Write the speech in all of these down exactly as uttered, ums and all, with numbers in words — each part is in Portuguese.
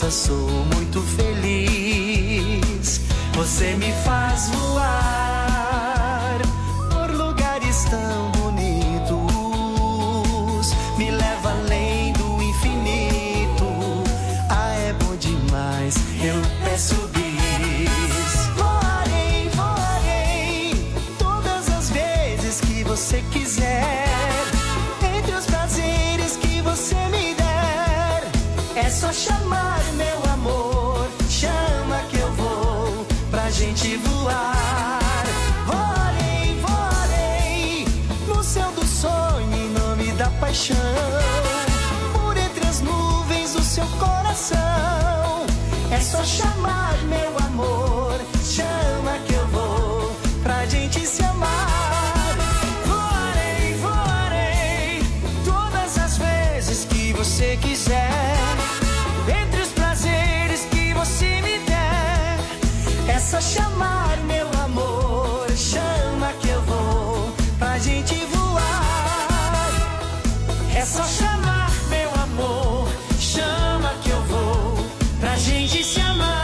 volta sou muito feliz. Você me faz voar por lugares tão bonitos, me leva além do infinito. Ah, é bom demais, eu peço bis. Voarei, voarei todas as vezes que você quiser, entre os prazeres que você me der. É só chamar, meu amor, chama que eu vou pra gente voar. Voarei, voarei no céu do sonho em nome da paixão, por entre as nuvens do seu coração. É só chamar, meu amor, chama que eu vou pra gente se amar. Voarei, voarei todas as vezes que você quiser, entre os prazeres que você me der. É só chamar, meu amor, chama que eu vou pra gente voar. É só chamar, meu amor, chama que eu vou pra gente se amar.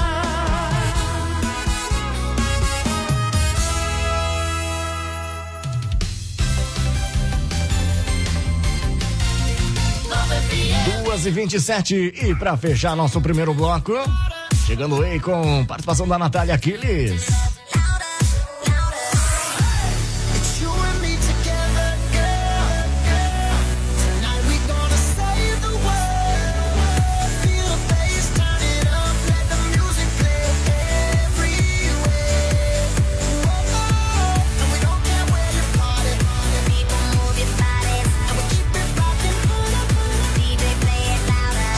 duas e vinte e sete e pra fechar nosso primeiro bloco, chegando aí com participação da Natália Aquiles.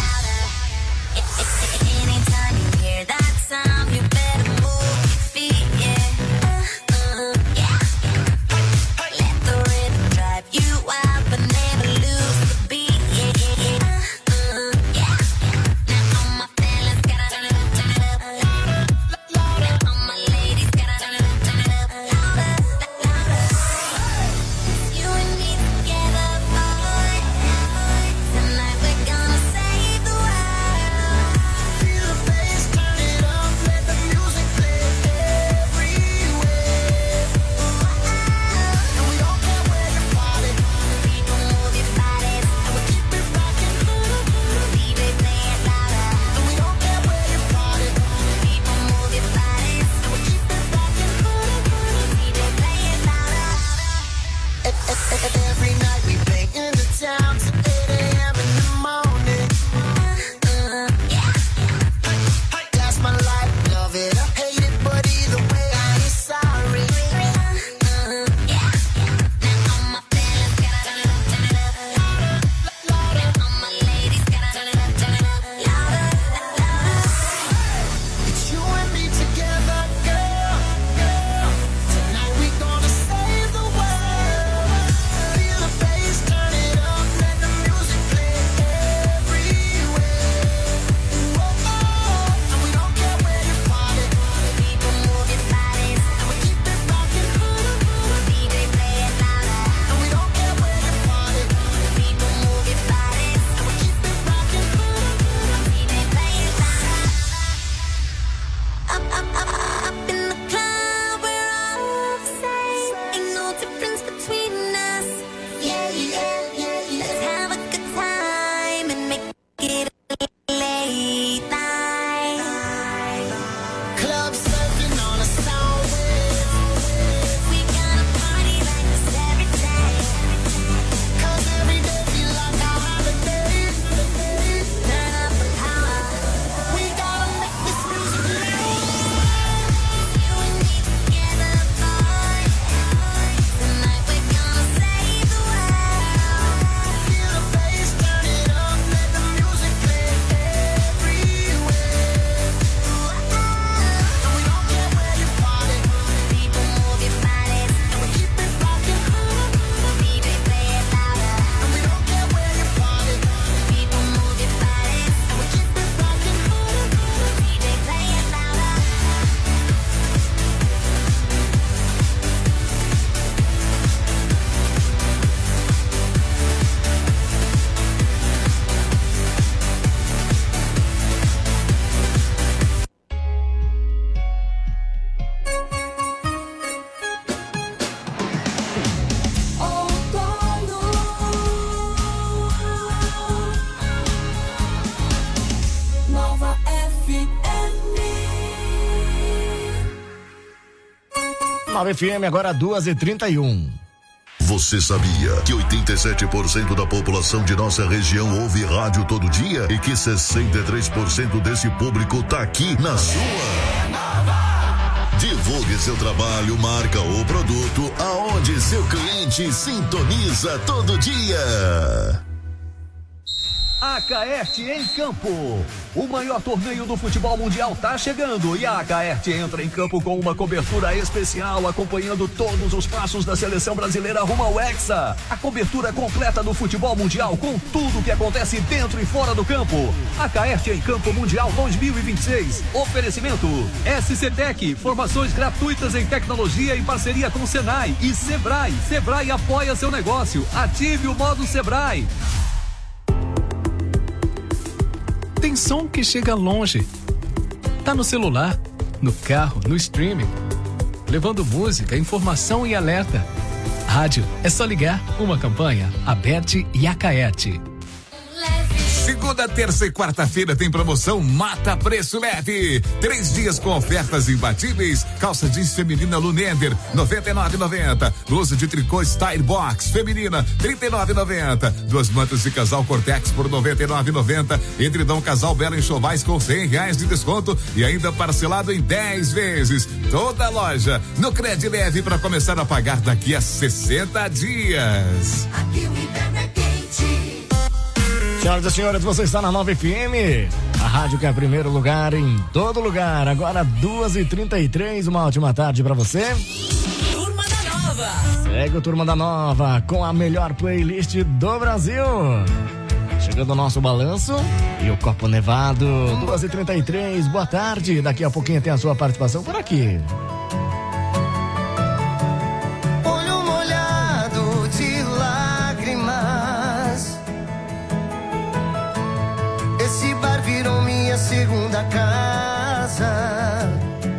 Anytime you hear that sound, you better move your feet. nove F M, agora duas e trinta e um. Você sabia que oitenta e sete por cento da população de nossa região ouve rádio todo dia e que sessenta e três por cento desse público tá aqui na sua? Divulgue seu trabalho, marca ou produto aonde seu cliente sintoniza todo dia. Acaerte em Campo. O maior torneio do futebol mundial tá chegando e a Acaerte entra em campo com uma cobertura especial acompanhando todos os passos da seleção brasileira rumo ao Hexa. A cobertura completa do futebol mundial com tudo que acontece dentro e fora do campo. Acaerte em Campo Mundial dois mil e vinte e seis. Oferecimento S C Tec, formações gratuitas em tecnologia em parceria com Senai e Sebrae. Sebrae apoia seu negócio. Ative o modo Sebrae. Tem som que chega longe. Tá no celular, no carro, no streaming. Levando música, informação e alerta. Rádio, é só ligar. Uma campanha, Aberte e Acaerte. Segunda, terça e quarta-feira tem promoção Mata Preço Leve. Três dias com ofertas imbatíveis. Calça jeans feminina Lunender, noventa e nove reais e noventa centavos. Blusa de tricô Style Box feminina, trinta e nove reais e noventa centavos. Duas mantas de casal Cortex por noventa e nove reais e noventa centavos. Edredom casal Belo Enxovais com cem reais de desconto e ainda parcelado em dez vezes. Toda loja no Cred Leve para começar a pagar daqui a sessenta dias. Aqui o inverno é quente. Senhoras e senhores, você está na nove F M, a rádio que é primeiro lugar em todo lugar. Agora duas e trinta e três, uma ótima tarde pra você. Turma da Nova. Segue o Turma da Nova com a melhor playlist do Brasil. Chegando o nosso balanço e o Copo Nevado, duas e trinta e três, boa tarde. Daqui a pouquinho tem a sua participação por aqui. Olho molhado de lágrimas. Esse bar virou minha segunda casa.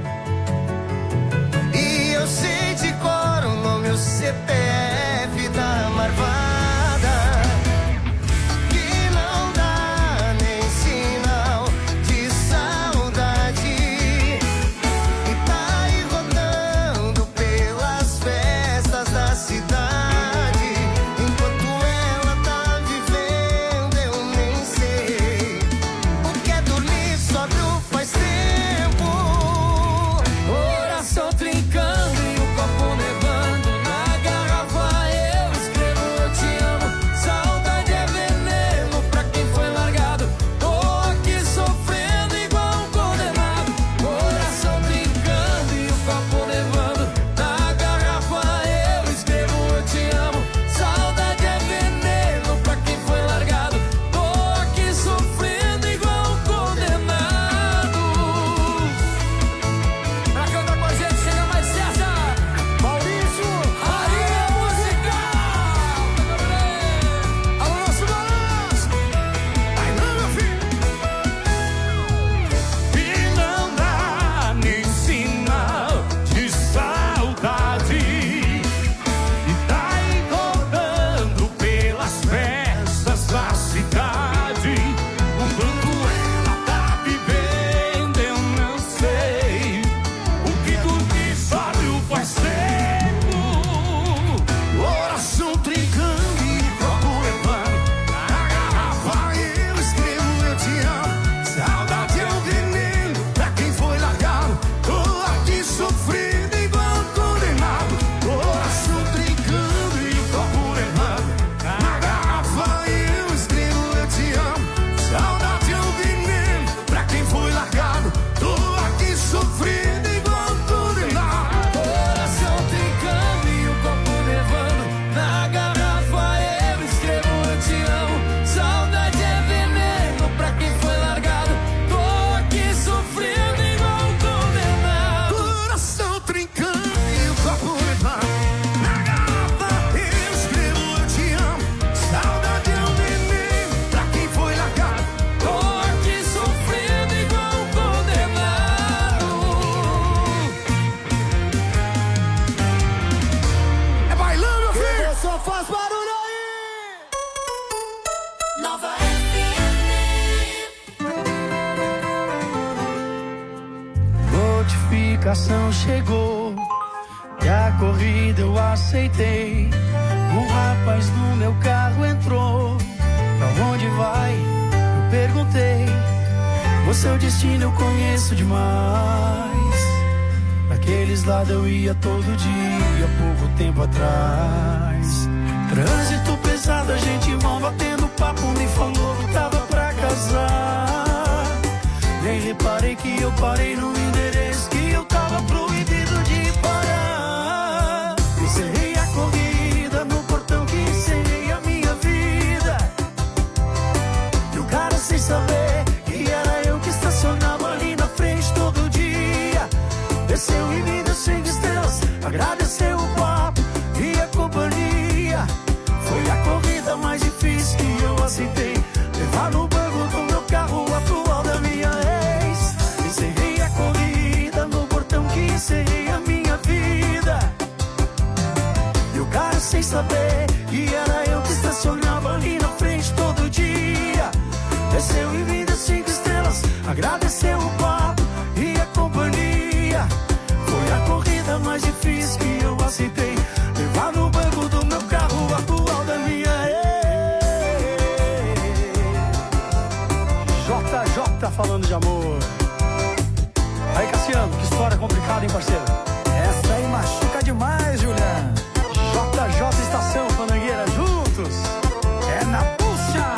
E eu sei de cor o nome, o C P F da marvada. Que não dá nem sinal de saudade. E tá aí rodando pelas festas da cidade. Enquanto ela tá vivendo, eu nem sei. Sóbrio faz tempo, oração trincando e o copo nevando. Na garrafa eu escrevo eu te amo. Saudade é veneno pra quem foi largado. Tô aqui sofrendo igual um condenado. Oração trincando e o copo nevando. Na garrafa eu escrevo eu te amo. Saudade é veneno pra quem foi largado. Tô aqui sofrendo igual um condenado. Notificação chegou E a corrida eu aceitei. Um rapaz no meu carro entrou. Pra onde vai? Eu perguntei. O seu destino eu conheço demais. Daqueles lados eu ia todo dia, pouco tempo atrás. Trânsito pesado, a gente mal batendo papo. Me falou que tava pra casar. Nem reparei que eu parei no endereço que eu tava proibido de parar. Encerrei a corrida no portão que encerrei a minha vida. E o cara sem saber que era eu que estacionava ali na frente todo dia. Desceu e me deu cinco estrelas, agradeceu o papo e a companhia. Foi a corrida mais difícil que eu aceitei. Levar no banco do meu carro atual da minha ex. Encerrei a corrida no portão que encerrei a minha vida. E o cara sem saber que era eu que estacionava ali na frente todo dia. Desceu e me deu cinco estrelas, agradeceu o papo e a companhia. Foi a corrida mais difícil que eu aceitei. Levar no banco do meu carro atual da minha ex. J J falando de amor. Aí, Cassiano, que história complicada, hein, parceiro? Essa aí machuca demais, Juliano. J J Estação Fandangueira juntos. É na puxa.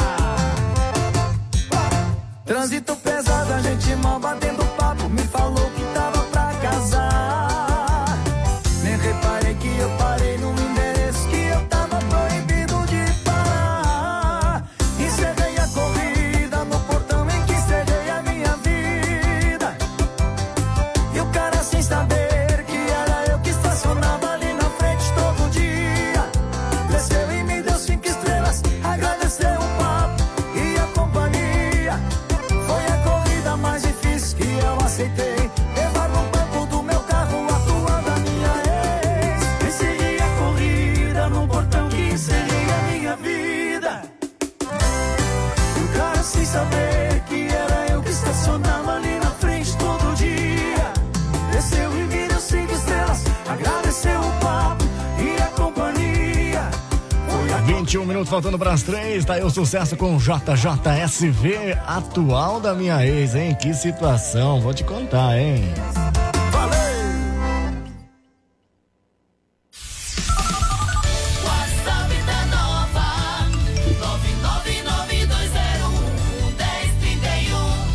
Trânsito pesado, a gente mal batendo papo. Me falou que tava pra casar. Nem reparei que eu parei no endereço que eu tava proibido de parar. Encerrei a corrida no portão em que encerrei a minha vida. E o cara sem saber que era eu que estacionava ali na frente todo dia. Desceu e me deu cinco estrelas, agradeceu o papo e a companhia. Foi a corrida mais difícil que eu aceitei. Levar no banco do meu carro atual da minha ex. Encerrei a corrida no portão que encerrei a minha vida. E o cara sem saber que era eu que estacionava ali na frente todo dia. Desceu e me deu cinco estrelas, agradeceu o papo e a companhia. Foi a vinte e um minutos faltando para as três, tá aí o sucesso com J J S V, atual da minha ex, hein? Que situação, vou te contar, hein? WhatsApp da Nova nove nove nove dois zero um um zero três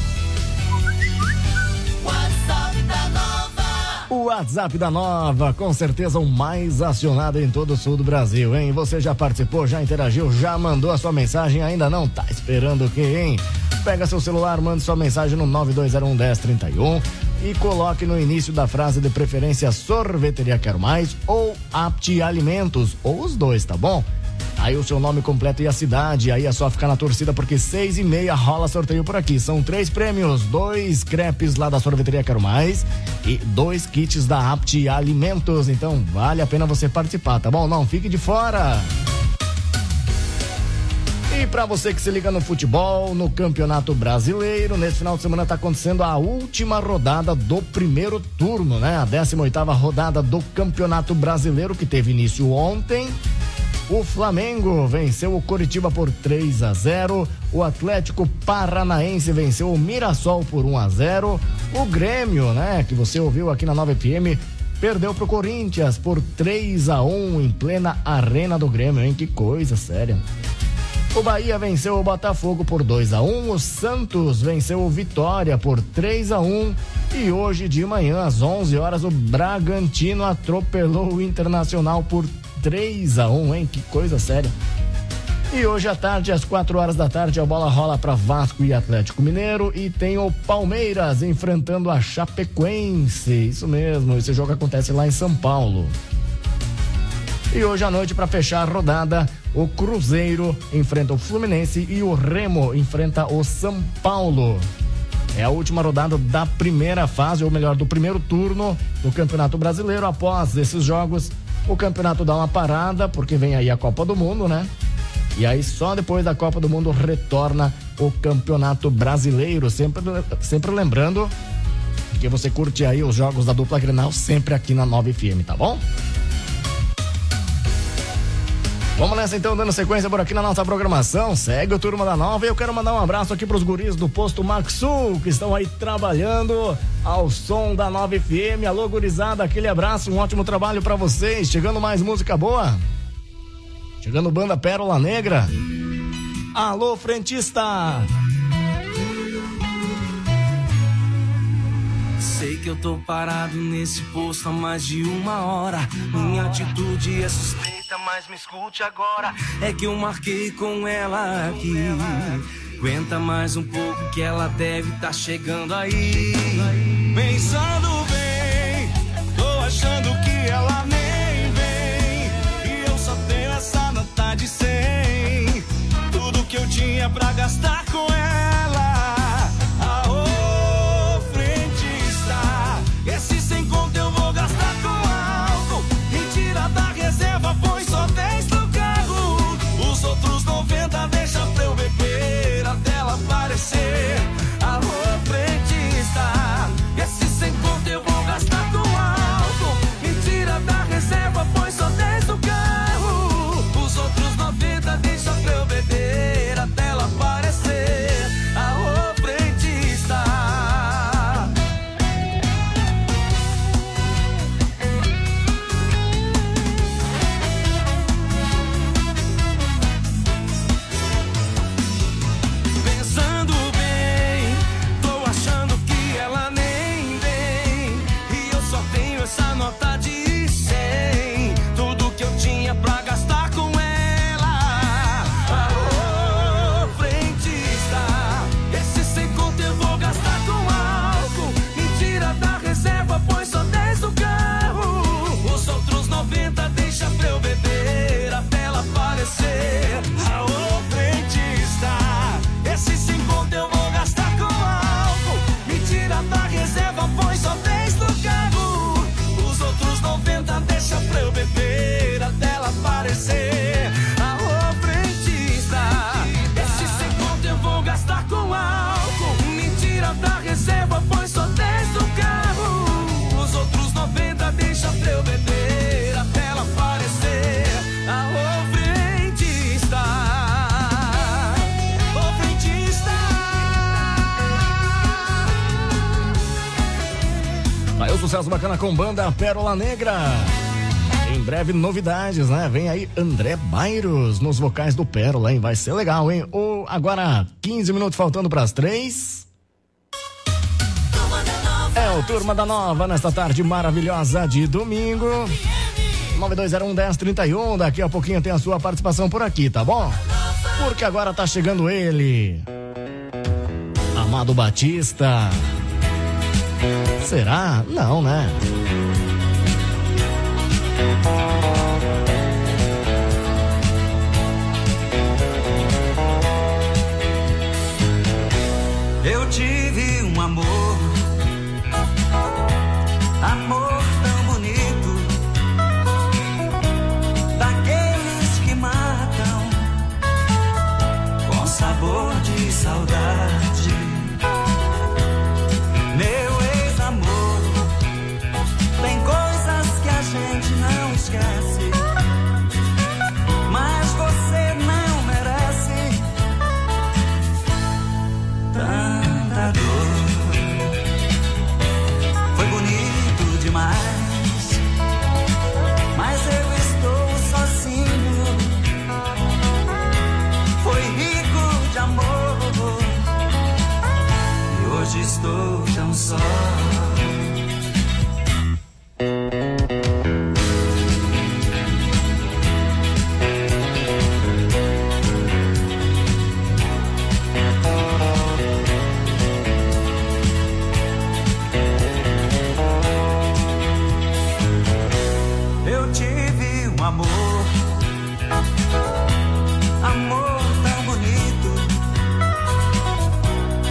um. WhatsApp da Nova. O WhatsApp da Nova, com certeza o mais acionado em todo o sul do Brasil, hein? Você já participou, já interagiu, já mandou a sua mensagem, ainda não? Tá esperando o quê, hein? Pega seu celular, mande sua mensagem no nove dois zero um um zero três um e coloque no início da frase de preferência Sorveteria Quero Mais ou Apti Alimentos, ou os dois, tá bom? Aí o seu nome completo e a cidade, aí é só ficar na torcida porque seis e meia rola sorteio por aqui. São três prêmios, dois crepes lá da Sorveteria Quero Mais e dois kits da Apti Alimentos. Então vale a pena você participar, tá bom? Não fique de fora. E pra você que se liga no futebol, no Campeonato Brasileiro, nesse final de semana tá acontecendo a última rodada do primeiro turno, né? A décima oitava rodada do Campeonato Brasileiro, que teve início ontem. O Flamengo venceu o Coritiba por três a zero. O Atlético Paranaense venceu o Mirassol por um a zero. O Grêmio, né, que você ouviu aqui na nove F M, perdeu pro Corinthians por três a um em plena Arena do Grêmio, hein? Que coisa séria. O Bahia venceu o Botafogo por dois a um. O Santos venceu o Vitória por três a um. E hoje de manhã, às onze horas, o Bragantino atropelou o Internacional por três a um, hein? Que coisa séria. E hoje à tarde, às quatro horas da tarde, a bola rola para Vasco e Atlético Mineiro e tem o Palmeiras enfrentando a Chapecoense. Isso mesmo, esse jogo acontece lá em São Paulo. E hoje à noite, para fechar a rodada, o Cruzeiro enfrenta o Fluminense e o Remo enfrenta o São Paulo. É a última rodada da primeira fase, ou melhor, do primeiro turno do Campeonato Brasileiro. Após esses jogos, o campeonato dá uma parada, porque vem aí a Copa do Mundo, né? E aí só depois da Copa do Mundo retorna o Campeonato Brasileiro, sempre, sempre lembrando porque você curte aí os jogos da dupla Grenal sempre aqui na nove F M, tá bom? Vamos nessa então, dando sequência por aqui na nossa programação. Segue o Turma da Nova e eu quero mandar um abraço aqui pros guris do Posto Maxul, que estão aí trabalhando ao som da nove F M. Alô, gurizada, aquele abraço, um ótimo trabalho pra vocês. Chegando mais música boa. Chegando banda Pérola Negra. Alô, frentista. Sei que eu tô parado nesse posto há mais de uma hora. Minha atitude é suspeita, mas me escute agora. É que eu marquei com ela aqui. Aguenta mais um pouco que ela deve tá chegando aí. Pensando bem, tô achando que ela nem vem. E eu só tenho essa nota de cem. Tudo que eu tinha pra gastar com ela. Aô, frentista, esse sem conto eu vou gastar com álcool. Mentira da reserva, põe só dez no carro. Os outros noventa deixa pra eu beber até ela aparecer. Alô, frentista, esse sem conto eu vou gastar com álcool. Mentira da reserva, põe só dez no carro. Os outros noventa deixa pra eu beber até ela aparecer. Alô, frentista. Pensando bem, tô achando que ela nem vem. E eu só tenho essa nota de cem. Tudo que eu tinha pra gastar com ela. Alô, frentista, esse sem conto eu vou gastar com álcool. Mentira da reserva, põe só dez no carro. Os outros noventa deixa pra eu beber até ela aparecer. Alô, frentista, esse sem conto eu vou gastar com álcool. Mentira da reserva, põe só dez no carro. Os outros noventa deixa pra eu beber até ela aparecer. Alô, frentista, esse sem conto eu vou gastar com álcool. Mentira da reserva, põe só dez no carro. Os outros noventa deixa pra eu beber até ela aparecer. Alô, frentista. Ô, frentista. Aí o sucesso bacana com banda Pérola Negra. Em breve novidades, né? Vem aí André Bairos nos vocais do Pérola, hein? Vai ser legal, hein? O, agora quinze minutos faltando pras três. É o Turma da Nova nesta tarde maravilhosa de domingo. nove dois zero um, um zero três um. Daqui a pouquinho tem a sua participação por aqui, tá bom? Porque agora tá chegando ele, Amado Batista. Será? Não, né? Eu tive um amor, amor tão bonito, daqueles que matam com sabor de saudade. Meu ex-amor, tem coisas que a gente não esquece, mas você não merece tanta dor. Foi bonito demais, mas eu estou sozinho. Foi rico de amor e hoje estou tão só. Eu tive um amor, amor tão bonito,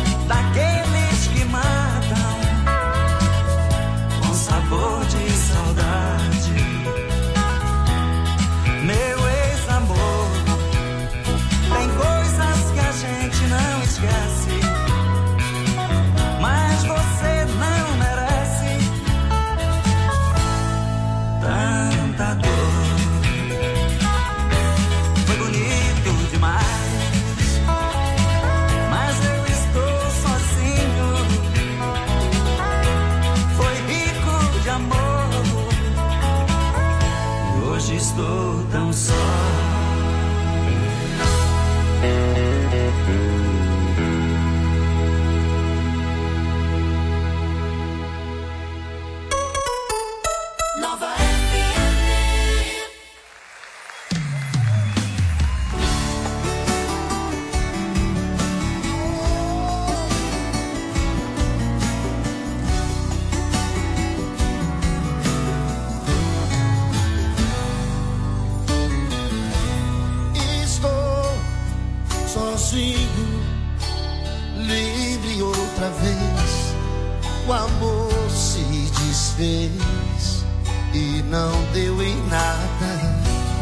daqueles que matam com sabor de saudade. tão só. Nova F M. Estou sozinho, livre outra vez. O amor se desfez e não deu em nada.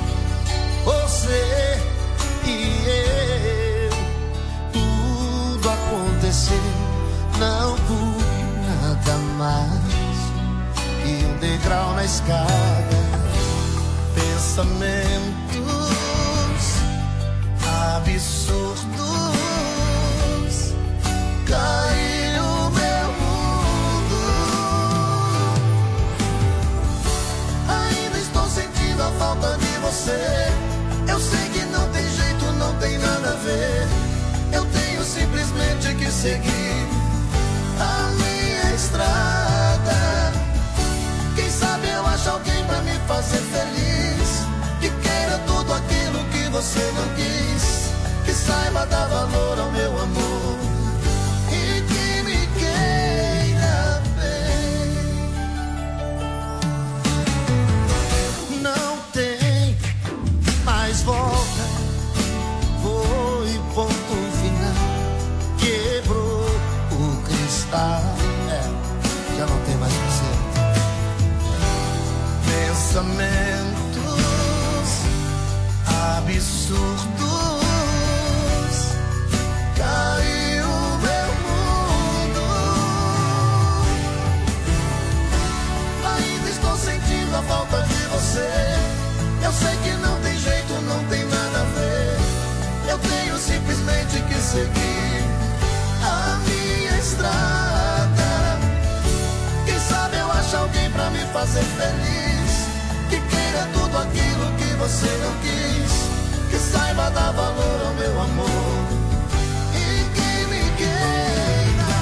Você e eu, tudo aconteceu, não pude nada mais. E um degrau na escada, pensamentos absurdos, caiu meu mundo. Ainda estou sentindo a falta de você. Eu sei que não tem jeito, não tem nada a ver. Eu tenho simplesmente que seguir a minha estrada. Quem sabe eu acho alguém pra me fazer feliz, que queira tudo aquilo que você não quis, que saiba dar valor ao meu amor e que me queira bem. Não tem mais volta, foi ponto final, quebrou o cristal, é, já não tem mais você. Pensamentos absurdos, caiu meu mundo. Ainda estou sentindo a falta de você. Eu sei que não tem jeito, não tem nada a ver. Eu tenho simplesmente que seguir a minha estrada. Quem sabe eu acho alguém pra me fazer feliz, que queira tudo aquilo que você não quis, que saiba dar valor ao meu amor e que me queira.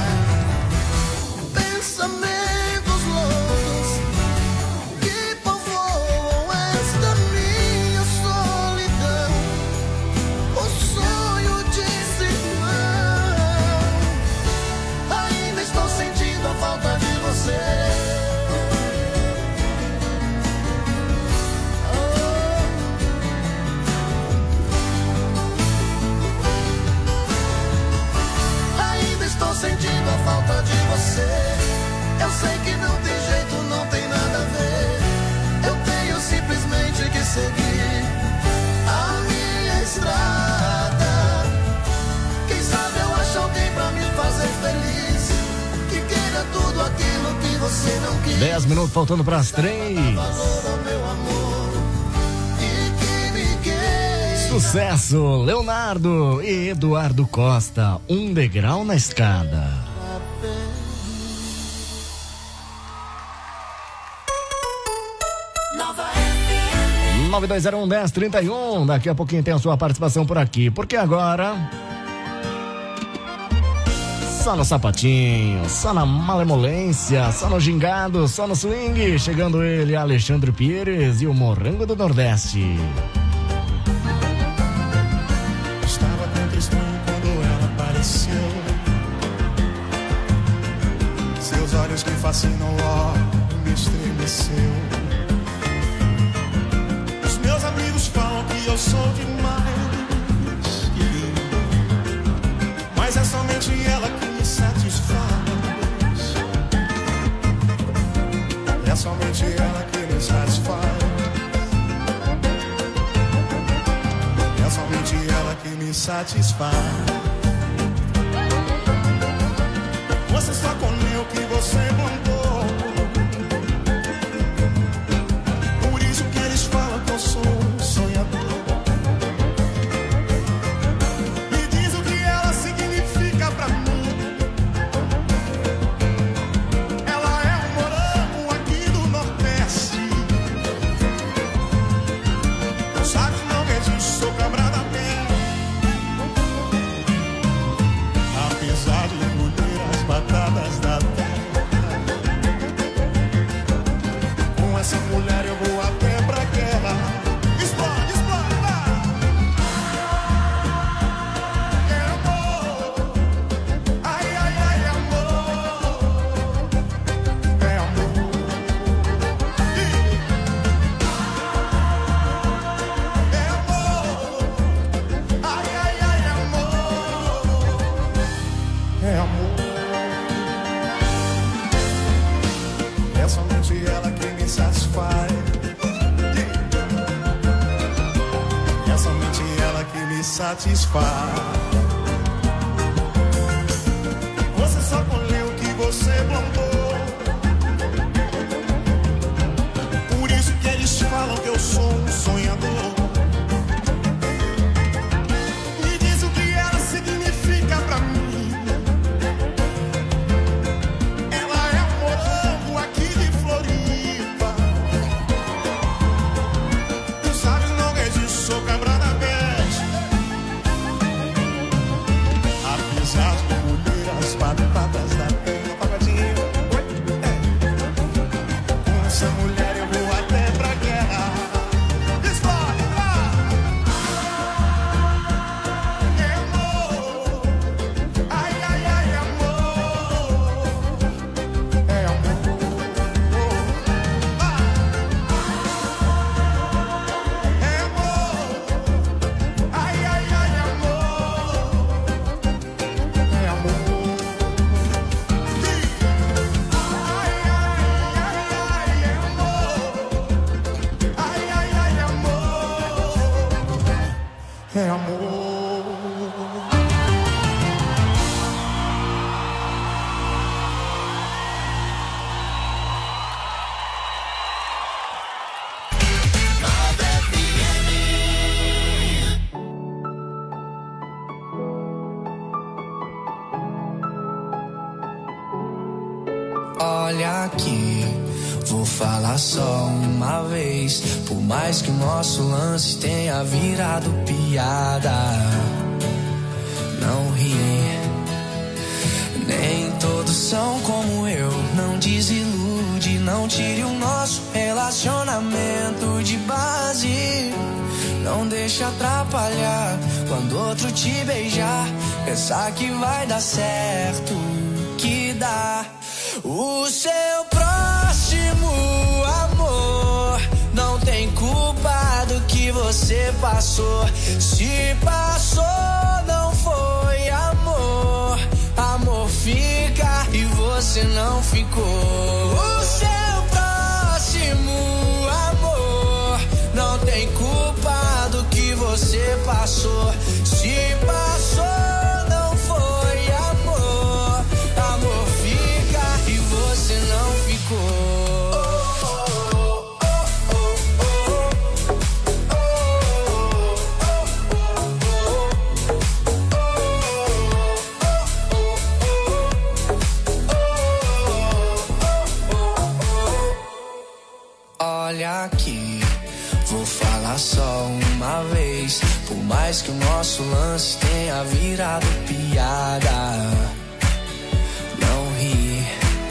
Pensamentos loucos que povoam esta minha solidão, o sonho de irmão. Ainda estou sentindo a falta de você. Estou sentindo a falta de você. Eu sei que não tem jeito, não tem nada a ver. Eu tenho simplesmente que seguir a minha estrada. Quem sabe eu acho alguém pra me fazer feliz, que queira tudo aquilo que você não quis. Dez minutos faltando para as três. Sucesso, Leonardo e Eduardo Costa, um degrau na escada. nove dois zero um, dez trinta e um. Daqui a pouquinho tem a sua participação por aqui, porque agora só no sapatinho, só na malemolência, só no gingado, só no swing. Chegando ele, Alexandre Pires e o Morango do Nordeste. Seus olhos que fascinam logo me estremeceu. Os meus amigos falam que eu sou demais, querido, mas é somente ela que me satisfaz. É somente ela que me satisfaz. É somente ela que me satisfaz. Você só comeu o que você mandou. Por isso que eles falam que eu sou um sonhador. Me diz o que ela significa pra mim. Ela é um morango aqui do Nordeste. essa mulher eu vou até pra guerra. Explode, explode, vai. É amor. Ai, ai, ai, amor. É amor. É amor. Ai, ai, ai, amor. É amor. É somente ela que me satisfaz. É somente ela que me satisfaz. Você só colheu o que você plantou. Por isso que eles falam que eu sou um sonhador. Me diz o que ela significa pra mim. Ela é um morango aqui de Floripa. Tu sabes, não é de sou cabra da peste. Apesar de colher as batatas da terra, pagodinho. Oi, é. Com essa mulher eu vou até pra guerra. Explode, vai. É amor. Ai, ai, ai, amor. É amor. Vai. É amor. Ai, ai, ai, amor. É amor. Ai, ai, ai, ai, amor. Ai, ai, ai, amor. É amor. Olha aqui, vou falar só uma vez. Por mais que o nosso lance tenha virado piada, não ri. Nem todos são como eu. Não desilude, não tire o nosso relacionamento de base. Não deixa atrapalhar quando outro te beijar. Pensar que vai dar certo, que dá. O seu próximo amor não tem culpa do que você passou. Se passou, não foi amor. Amor fica e você não ficou. O seu próximo amor não tem culpa do que você passou. Se passou, não foi amor. Amor fica e você não ficou. Olha aqui, vou falar só uma vez. Por mais que o nosso lance tenha virado piada, não ri.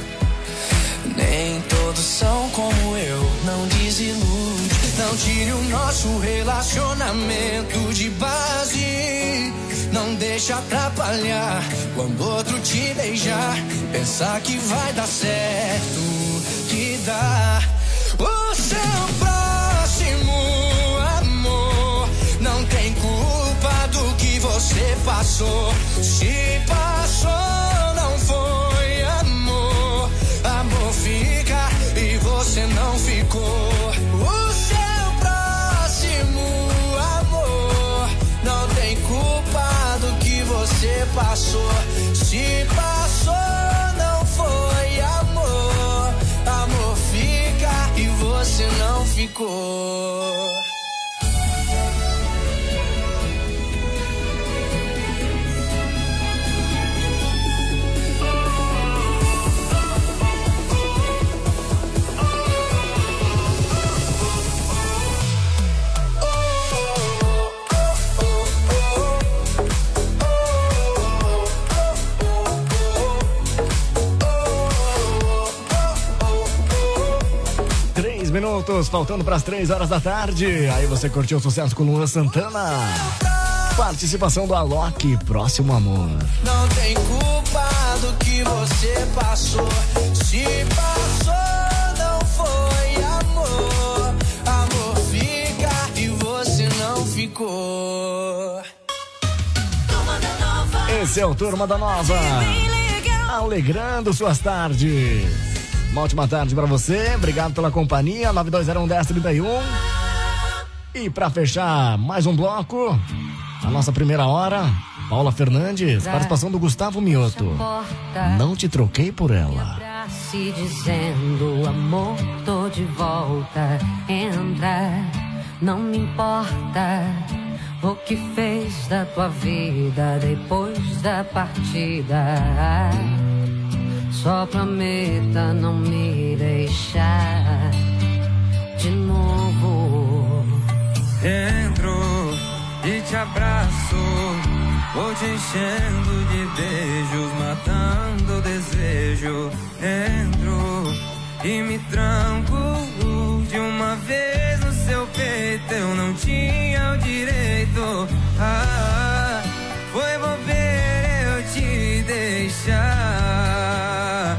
Nem todos são como eu. Não desilude, não tire o nosso relacionamento de base. Não deixa atrapalhar quando outro te beijar. Pensar que vai dar certo, que dá. O seu próximo amor não tem culpa do que você passou. Se passou, não foi amor. Amor fica e você não ficou. O seu próximo amor não tem culpa do que você passou. Se passou, não foi amor. Amor fica e você não ficou. minutos, faltando para as três horas da tarde. Aí você curtiu o sucesso com Luan Santana. Participação do Alok, Próximo Amor. Não tem culpa do que você passou. Se passou, não foi amor. Amor fica e você não ficou. Esse é o Turma da Nova, alegrando suas tardes. Uma ótima tarde pra você, obrigado pela companhia. Nove dois zero um, um zero três um. E pra fechar mais um bloco, a nossa primeira hora, Paula Fernandes, participação do Gustavo Mioto. Não te troquei por ela. Se dizendo, amor, tô de volta. Entra, não me importa o que fez da tua vida depois da partida. Só prometa não me deixar de novo. Entro e te abraço, vou te enchendo de beijos, matando o desejo. Entro e me tranco de uma vez no seu peito. Eu não tinha o direito. Ah, foi bobeira eu te deixar.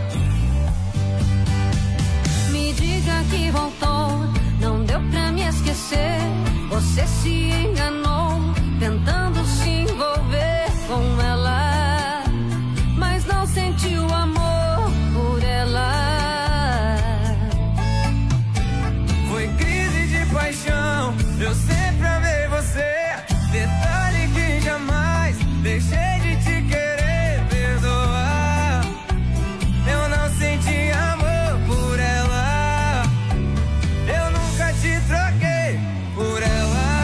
Me diga que voltou, não deu pra me esquecer. Você se enganou, tentando se envolver com ela, mas não sentiu amor por ela. Foi crise de paixão, eu sempre amei você. Detalhe que jamais deixei de te querer perdoar. Eu não senti amor por ela, eu nunca te troquei por ela.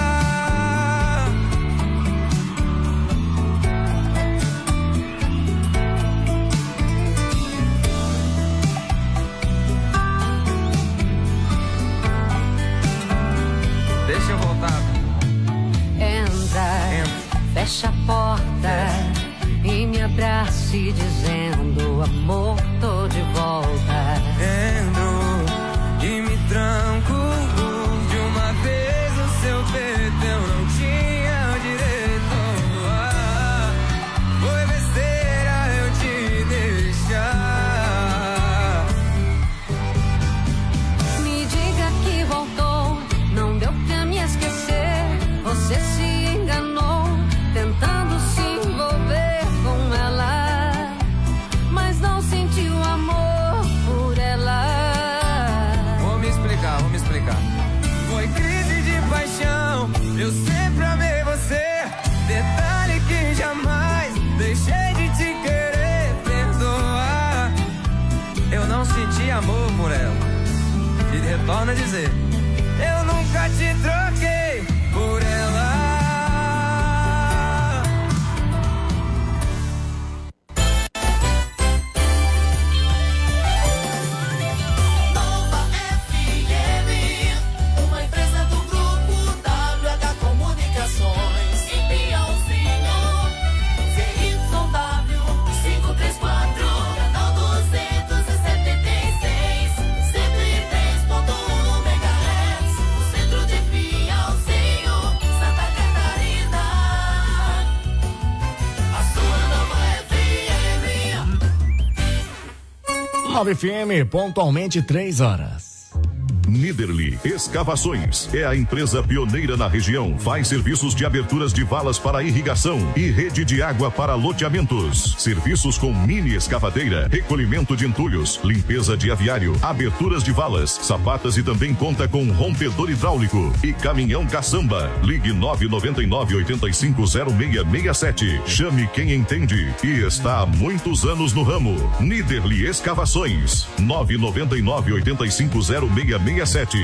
Deixa eu voltar. Entra, Entra. fecha a porta e me abrace dizendo, amor, tô de volta. Entro e me tranco de uma vez no seu peito. Eu não tinha o direito. Ah, foi besteira eu te deixar. Me diga que voltou, não deu pra me esquecer. Você se enganou, tentando se envolver com ela, mas não sentiu amor por ela. Vou me explicar, vou me explicar. Foi crise de paixão, eu sempre amei você. Detalhe que jamais deixei de te querer perdoar. Eu não senti amor por ela. E retorno a dizer, eu nunca te troquei por ela. Nova F M, uma empresa do grupo W H Comunicações. Em Piauzinho, C Y W quinhentos e trinta e quatro, canal duzentos e setenta e seis, cento e três ponto um megahertz, no centro de Piauzinho, Santa Catarina. A sua Nova F M. Nova F M, pontualmente três horas. Niederli Escavações é a empresa pioneira na região. Faz serviços de aberturas de valas para irrigação e rede de água para loteamentos. Serviços com mini escavadeira, recolhimento de entulhos, limpeza de aviário, aberturas de valas, sapatas e também conta com rompedor hidráulico e caminhão caçamba. Ligue nove nove nove, oito cinco zero seis seis sete. Chame quem entende e está há muitos anos no ramo. Niederli Escavações. nove nove nove, oito cinco zero seis seis sete.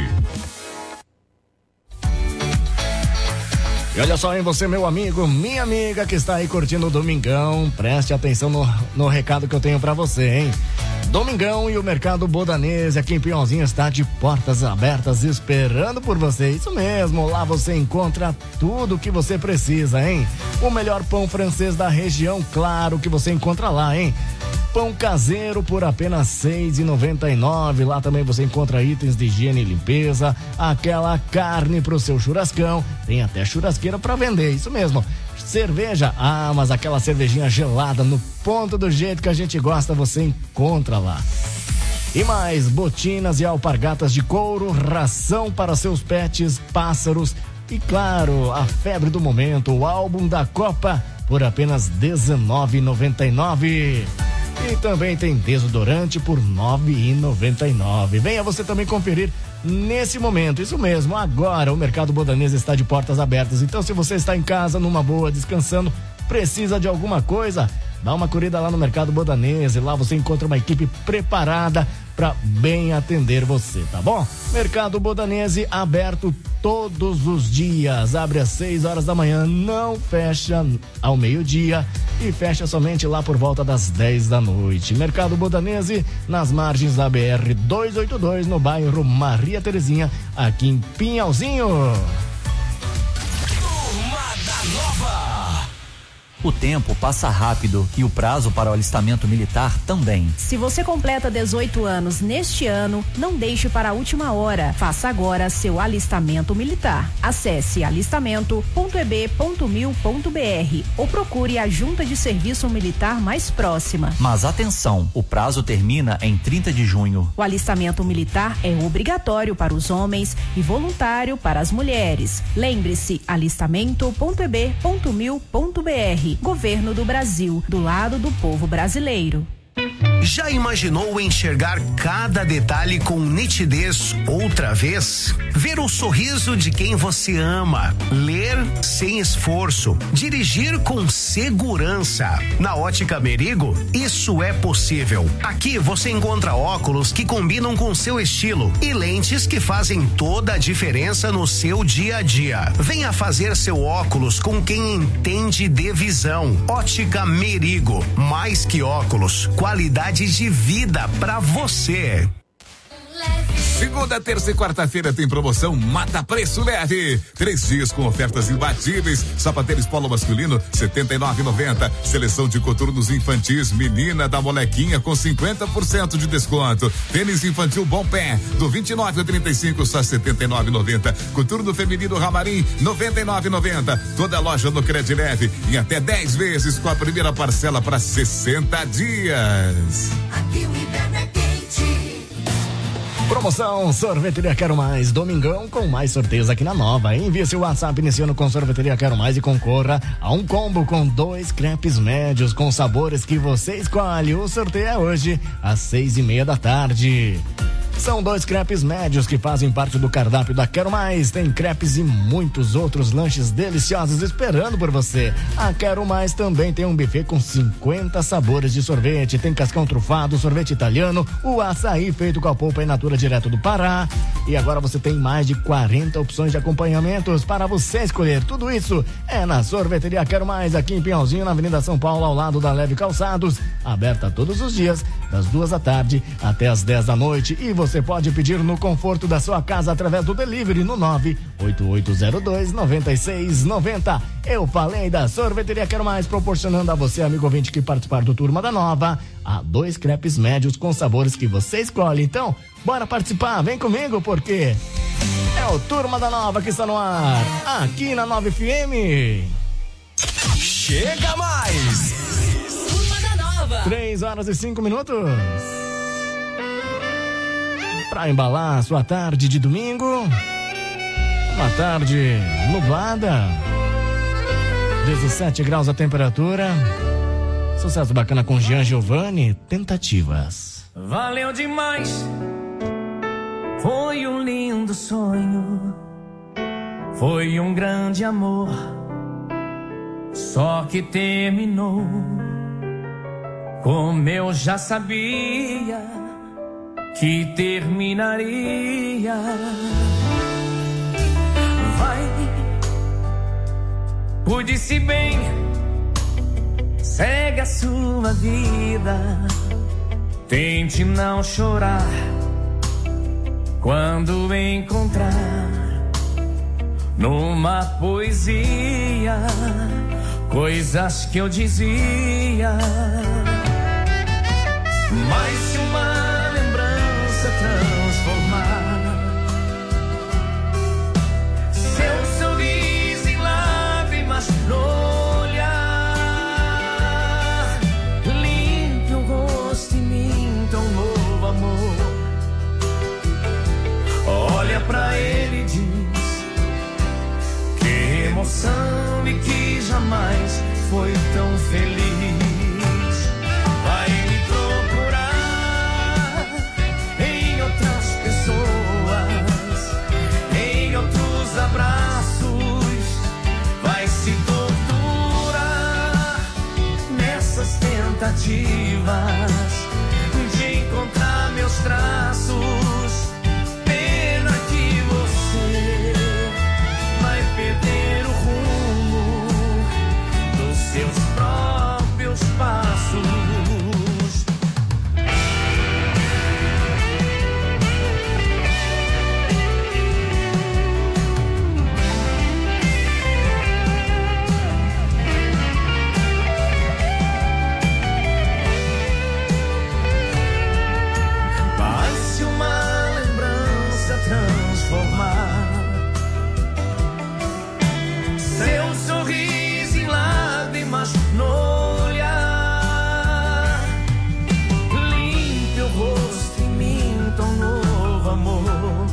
E olha só, hein, você, meu amigo, minha amiga que está aí curtindo o Domingão, preste atenção no, no recado que eu tenho pra você, hein? Domingão e o Mercado Bodanese aqui em Pinhalzinho está de portas abertas esperando por você. Isso mesmo, lá você encontra tudo o que você precisa, hein? O melhor pão francês da região, claro que você encontra lá, hein? Pão caseiro por apenas seis reais e noventa e nove. Lá também você encontra itens de higiene e limpeza, aquela carne pro seu churrascão, tem até churrasqueira para vender, isso mesmo. Cerveja, ah, mas aquela cervejinha gelada no ponto do jeito que a gente gosta, você encontra lá. E mais, botinas e alpargatas de couro, ração para seus pets, pássaros e, claro, a febre do momento, o álbum da Copa por apenas dezenove reais e noventa e nove. E também tem desodorante por nove reais e noventa e nove. Venha você também conferir nesse momento, isso mesmo, agora o Mercado Bodanese está de portas abertas, então se você está em casa, numa boa, descansando, precisa de alguma coisa, dá uma corrida lá no Mercado Bodanese, lá você encontra uma equipe preparada para bem atender você, tá bom? Mercado Bodanese aberto todos os dias, abre às seis horas da manhã, não fecha ao meio-dia e fecha somente lá por volta das dez da noite. Mercado Bodanese, nas margens da B R duzentos e oitenta e dois, no bairro Maria Terezinha, aqui em Pinhalzinho. O tempo passa rápido e o prazo para o alistamento militar também. Se você completa dezoito anos neste ano, não deixe para a última hora. Faça agora seu alistamento militar. Acesse alistamento ponto e b ponto mil ponto b r ou procure a junta de serviço militar mais próxima. Mas atenção, o prazo termina em trinta de junho. O alistamento militar é obrigatório para os homens e voluntário para as mulheres. Lembre-se, alistamento ponto e b ponto mil ponto b r. Governo do Brasil, do lado do povo brasileiro. Já imaginou enxergar cada detalhe com nitidez outra vez? Ver o sorriso de quem você ama, ler sem esforço, dirigir com segurança. Na Ótica Merigo, isso é possível. Aqui você encontra óculos que combinam com seu estilo e lentes que fazem toda a diferença no seu dia a dia. Venha fazer seu óculos com quem entende de visão. Ótica Merigo, mais que óculos, qualidade de vida pra você. Segunda, terça e quarta-feira tem promoção Mata Preço Leve. Três dias com ofertas imbatíveis. Sapatênis polo masculino, setenta e nove reais e noventa centavos. Seleção de coturnos infantis, menina da molequinha com cinquenta por cento de desconto. Tênis infantil Bom Pé, do vinte e nove a trinta e cinco, só setenta e nove reais e noventa centavos. Coturno feminino Ramarim, noventa e nove reais e noventa centavos. Toda loja no Cred Leve em até dez vezes com a primeira parcela para sessenta dias. Aqui o inverno é quente. Promoção Sorveteria Quero Mais, domingão com mais sorteios aqui na Nova. Envie seu WhatsApp iniciando com Sorveteria Quero Mais e concorra a um combo com dois crepes médios com sabores que você escolhe. O sorteio é hoje às seis e meia da tarde. São dois crepes médios que fazem parte do cardápio da Quero Mais. Tem crepes e muitos outros lanches deliciosos esperando por você. A Quero Mais também tem um buffet com cinquenta sabores de sorvete. Tem cascão trufado, sorvete italiano, o açaí feito com a polpa in natura direto do Pará. E agora você tem mais de quarenta opções de acompanhamentos para você escolher. Tudo isso é na Sorveteria Quero Mais, aqui em Pinhalzinho, na Avenida São Paulo, ao lado da Leve Calçados. Aberta todos os dias, das duas da tarde até as dez da noite. E você Você pode pedir no conforto da sua casa através do delivery no nove oito oito zero dois nove seis nove zero. Eu falei da Sorveteria Quero Mais, proporcionando a você, amigo ouvinte, que participar do Turma da Nova, a dois crepes médios com sabores que você escolhe. Então, bora participar, vem comigo, porque é o Turma da Nova que está no ar, aqui na Nova F M. Chega mais! Turma da Nova. Três horas e cinco minutos. Para embalar a sua tarde de domingo, uma tarde nublada, dezessete graus a temperatura. Sucesso bacana com Jean Giovanni, Tentativas. Valeu demais, foi um lindo sonho, foi um grande amor, só que terminou como eu já sabia que terminaria. Vai, cuide-se bem, segue a sua vida, tente não chorar quando encontrar numa poesia coisas que eu dizia. Mas se uma lembrança transformar seu sorriso em lágrimas no olhar, limpe o rosto e minta um novo amor. Olha pra ele e diz: que emoção e que jamais foi tão feliz. Vai me procurar em outras pessoas, em outros abraços. Vai se torturar nessas tentativas de encontrar meus traços. Pena que você vai perder o rumo dos seus próprios passos. Mas se uma lembrança transformar seu sorriso em lágrimas no olhar, limpe o rosto e minta um novo amor.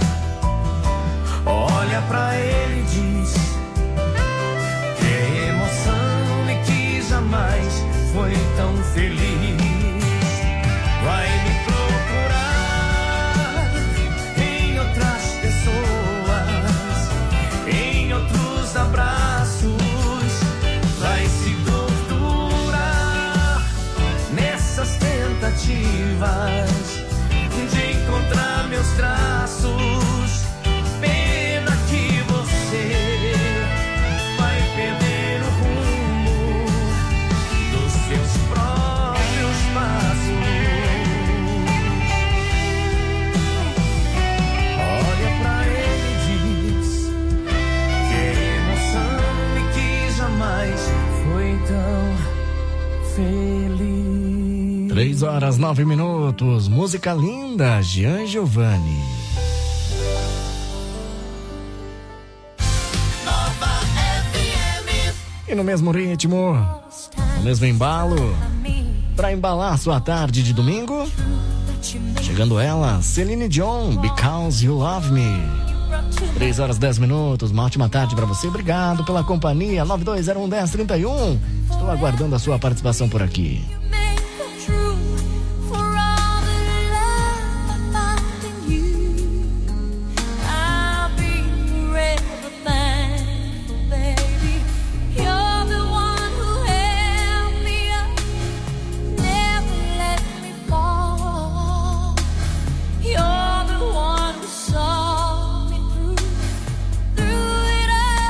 Olha pra ele e diz: que emoção e que jamais foi tão feliz. Vai me procurar em outras pessoas, em outros abraços. Vai se torturar nessas tentativas de encontrar meus traços. Pena que você vai perder o rumo dos seus próprios passos. Olha pra ele e diz: que emoção e que jamais foi tão feliz. Três horas, nove minutos. Música linda, Jean Giovanni. E no mesmo ritmo, no mesmo embalo, pra embalar sua tarde de domingo, chegando ela, Celine Dion, Because You Love Me. Três horas, dez minutos, uma ótima tarde pra você. Obrigado pela companhia. nove dois zero um, um zero três um. Estou aguardando a sua participação por aqui.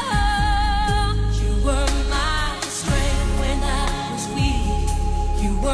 You were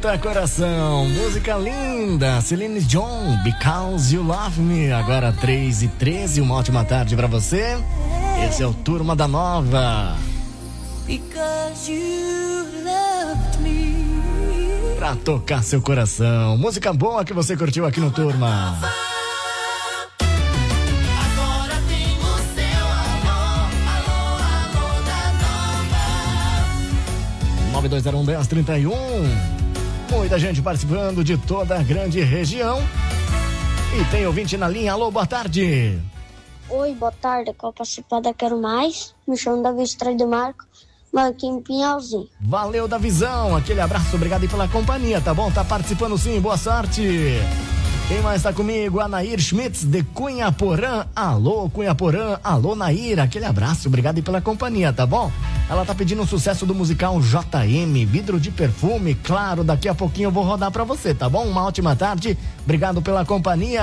Eita coração, música linda, Celine Dion, Because You Love Me. Agora três e treze, uma ótima tarde pra você. Esse é o Turma da Nova. Because you loved me. Pra tocar seu coração, música boa que você curtiu aqui no Turma. nove dois zero um, dez trinta e um. Muita gente participando de toda a grande região. E tem ouvinte na linha. Alô, boa tarde. Oi, boa tarde. Qual participar da Quero Mais? Me chamo Davi Estrada do Marco, moro aqui em Pinhalzinho. Valeu, Davizão. Aquele abraço, obrigado aí pela companhia, tá bom? Tá participando sim, boa sorte. Quem mais tá comigo? A Nair Schmitz, de Cunhaporã. Alô, Cunhaporã. Alô, Nair. Aquele abraço, obrigado aí pela companhia, tá bom? Ela tá pedindo um sucesso do musical J M, Vidro de Perfume. Claro, daqui a pouquinho eu vou rodar pra você, tá bom? Uma ótima tarde. Obrigado pela companhia.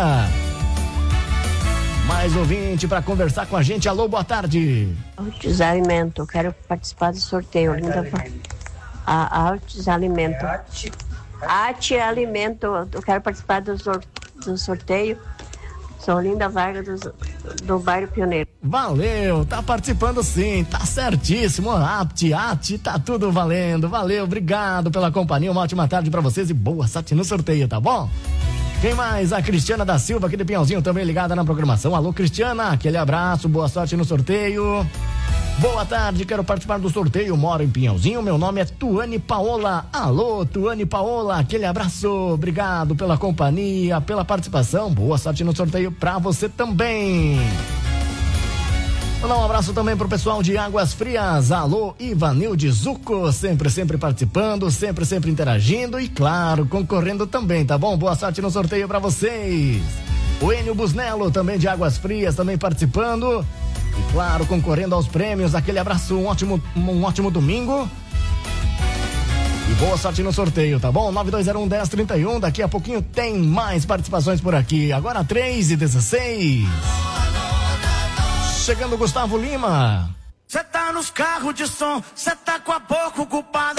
Mais ouvinte pra conversar com a gente. Alô, boa tarde. Artes Alimento, quero participar do sorteio. Linda... A Artes Alimento. Arte Alimento, eu quero participar do, sor... do sorteio. Sou Linda Vargas do, do bairro Pioneiro. Valeu, tá participando sim, tá certíssimo. Apte, ate, tá tudo valendo. Valeu, obrigado pela companhia. Uma ótima tarde pra vocês e boa sorte no sorteio, tá bom? Quem mais? A Cristiana da Silva, aqui de Pinhalzinho, também ligada na programação. Alô, Cristiana, aquele abraço, boa sorte no sorteio. Boa tarde, quero participar do sorteio, moro em Pinhalzinho, meu nome é Tuane Paola. Alô, Tuane Paola, aquele abraço, obrigado pela companhia, pela participação, boa sorte no sorteio pra você também. Mandar um abraço também pro pessoal de Águas Frias. Alô, Ivanilde Zucco, sempre, sempre participando, sempre, sempre interagindo e, claro, concorrendo também, tá bom? Boa sorte no sorteio pra vocês. O Enio Busnello, também de Águas Frias, também participando. E, claro, concorrendo aos prêmios. Aquele abraço, um ótimo, um ótimo domingo. E boa sorte no sorteio, tá bom? nove dois zero um, dez trinta e um. Daqui a pouquinho tem mais participações por aqui. Agora três e dezesseis. Chegando Gustavo Lima. Cê tá nos carros de som, cê tá com a boca ocupada.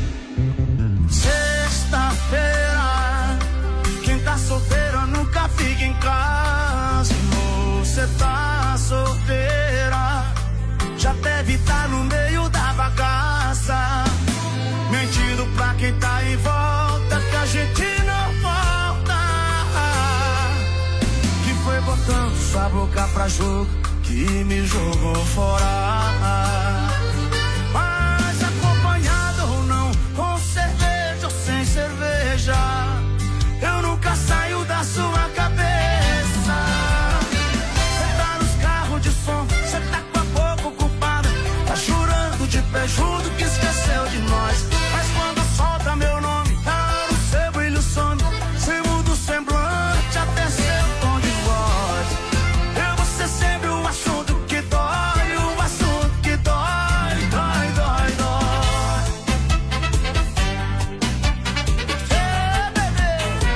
Sexta-feira, quem tá solteiro nunca fica em casa. Você tá solteira, já deve estar no meio da bagaça, mentindo pra quem tá em volta, que a gente não volta. Que foi botando sua boca pra jogo, que me jogou fora. Mas acompanhado ou não, com cerveja ou sem cerveja, eu nunca saio da sua cabeça. Cê tá nos carros de som, cê tá com a boca ocupada, tá jurando de pé junto que esqueceu de nós. Mas quando solta meu nome, tá no seu brilho some, cê muda o semblante até seu tom de voz. Eu vou ser sempre o assunto que dói, o assunto que dói, dói, dói, dói. Ei, bebê.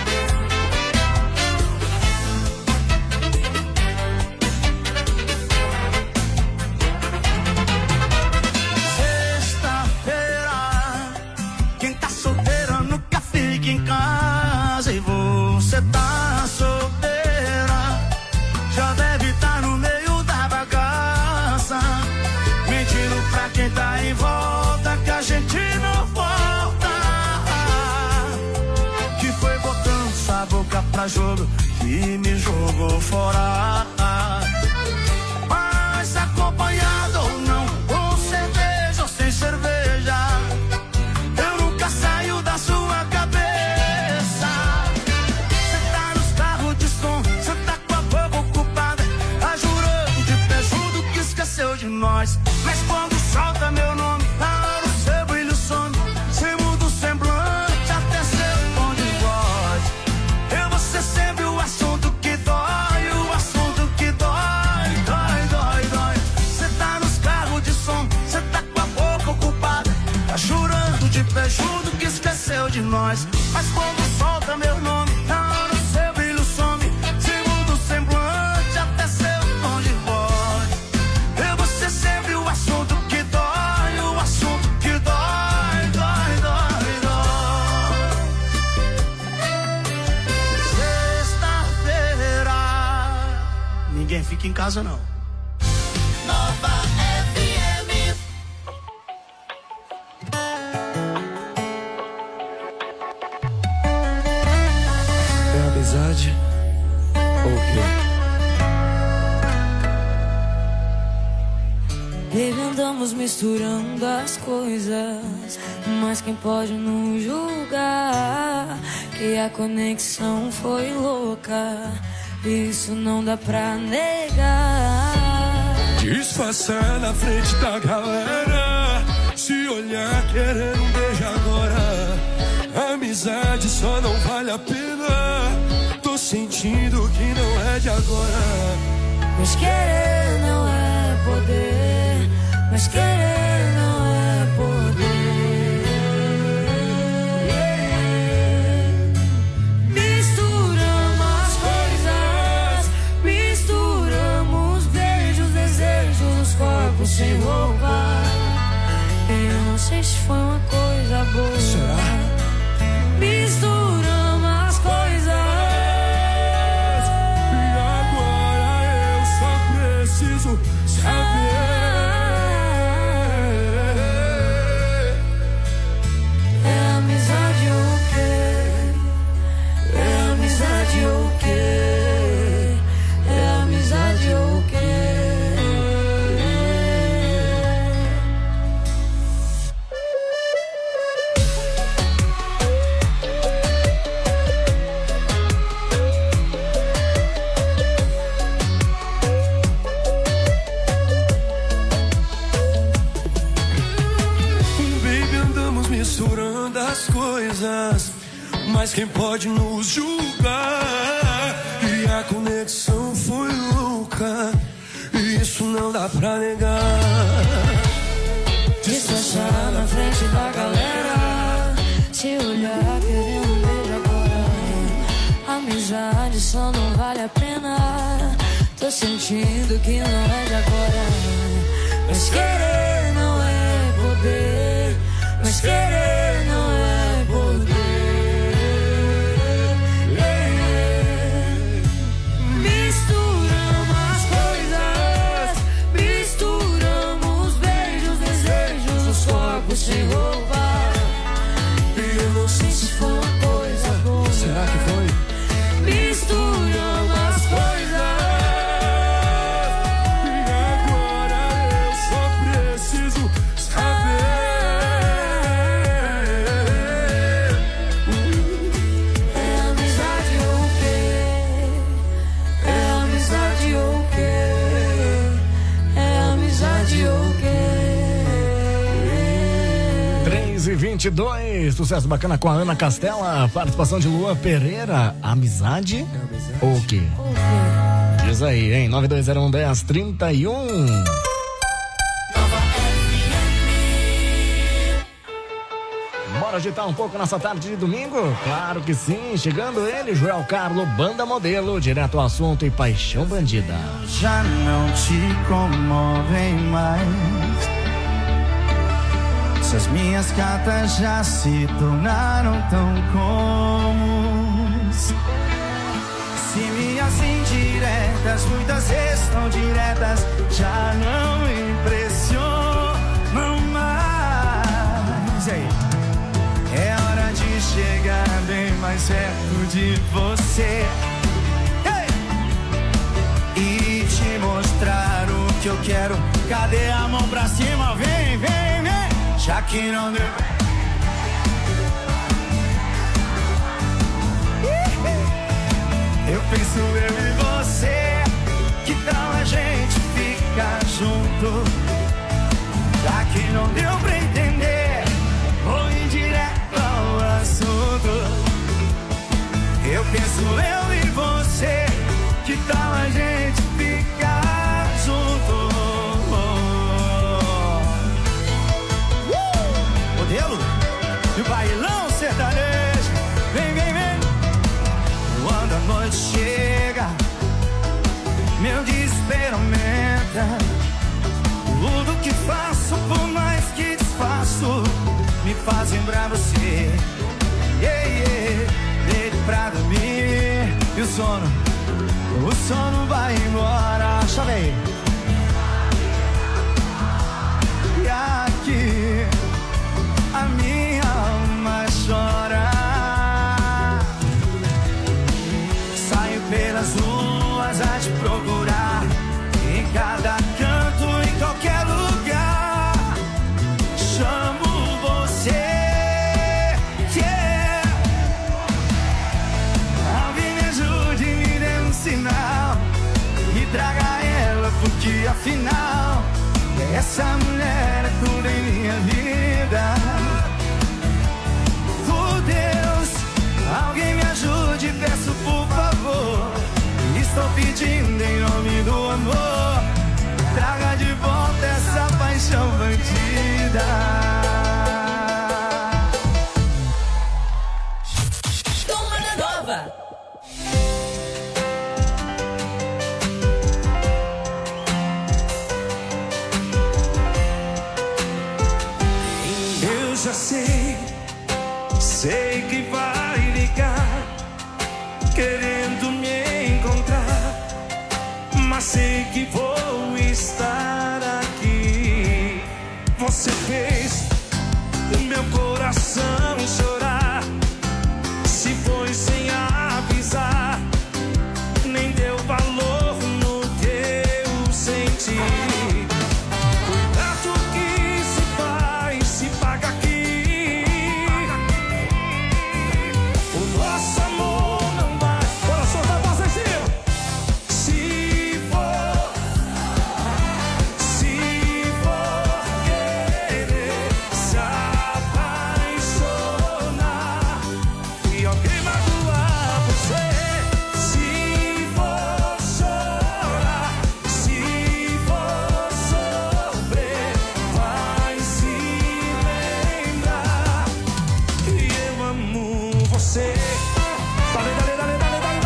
Sexta-feira, quem tá solteiro nunca fica em casa. E você tá solteira, já deve estar no meio da bagaça, mentindo pra quem tá em volta, que a gente não volta. Que foi botando sua boca pra jogo, que me jogou fora. Mas acompanhado ou não, com cerveja ou sem cerveja, eu nunca saio da sua cabeça. Cê tá nos carros de som, cê tá com a boca ocupada, tá jurando de pé junto que esqueceu de nós. Mas quando solta meu nome, tá no seu brilho some, cê muda o semblante até seu tom de voz. Eu vou ser sempre o assunto que dói, o assunto ninguém fica em casa, não. Nova F M. É amizade ou o quê? Baby, andamos misturando as coisas, mas quem pode nos julgar? Que a conexão foi louca, isso não dá pra negar. Disfarçar na frente da galera, se olhar querendo um beijo agora. Amizade só não vale a pena, tô sentindo que não é de agora. Mas querer não é poder, mas querer não é poder. Misturamos as coisas, misturamos beijos, desejos, os corpos sem roupa. E eu não sei se foi uma coisa boa. Será? Misturamos as coisas. E agora eu só preciso saber. É amizade ou quê? É amizade ou quê? É amizade ou quê? Baby, andamos misturando as coisas, mas quem pode nos julgar? E a conexão foi louca, e isso não dá pra negar. Disfarçar na frente da galera, se olhar querendo um beijo agora. Amizade só não vale a pena, tô sentindo que não é de agora. Mas querer não é poder, mas querer não é poder. Misturamos as coisas, misturamos beijos, desejos, os corpos sem roupa. E eu não sei se foi uma coisa boa. Será que foi? Misturamos as coisas. E agora eu só preciso saber. É amizade ou quê? É amizade ou quê? É amizade ou quê? três e vinte e dois, sucesso bacana com a Ana Castela, participação de Lua Pereira. Amizade ou o quê? Diz aí, hein? nove dois zero um, dez, trinta e um. Bora agitar um pouco nessa tarde de domingo? Claro que sim, chegando ele, Joel Carlo, Banda Modelo, direto ao assunto e Paixão Bandida. Já não te comovem mais. Se as minhas cartas já se tornaram tão comuns. Se minhas indiretas, muitas vezes tão diretas, já não impressionam mais. E aí? É hora de chegar bem mais perto de você. Hey! E te mostrar o que eu quero. Cadê a mão pra cima? Vem, vem, vem. Já que não deu. Eu penso eu e você. Que tal a gente ficar junto? Já que não deu pra entender, vou ir direto ao assunto. Eu penso eu e você. Que tal a gente ficar junto? Modelo de bailão sertanejo. Vem, vem, vem. Quando a noite chega, meu desespero aumenta. Tudo que faço, por mais que desfaço, me faz lembrar você. Yeah, yeah. Deito pra dormir e o sono o sono vai embora. Chove. E aqui a minha alma chora. Saio pelas ruas a te procurar, em cada canto, em qualquer lugar. Chamo você, yeah. Alguém me ajude, me dê um sinal e traga ela, porque afinal essa mulher é tudo em minha vida. Por Deus, alguém me ajude, peço por favor. Estou pedindo em nome do amor, traga de volta essa paixão bandida. Toma na nova. Eu já sei, sei que vai ligar, querendo me encontrar, mas sei que vou estar